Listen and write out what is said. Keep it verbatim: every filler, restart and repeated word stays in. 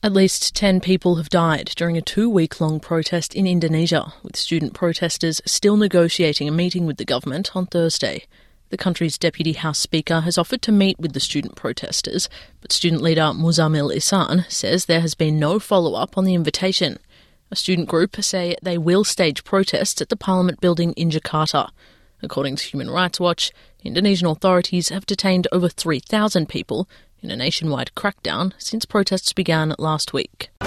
At least ten people have died during a two-week-long protest in Indonesia, with student protesters still negotiating a meeting with the government on Thursday. The country's Deputy House Speaker has offered to meet with the student protesters, but student leader Muzamil Ihsan says there has been no follow-up on the invitation. A student group say they will stage protests at the Parliament building in Jakarta. According to Human Rights Watch, Indonesian authorities have detained over three thousand people in a nationwide crackdown since protests began last week.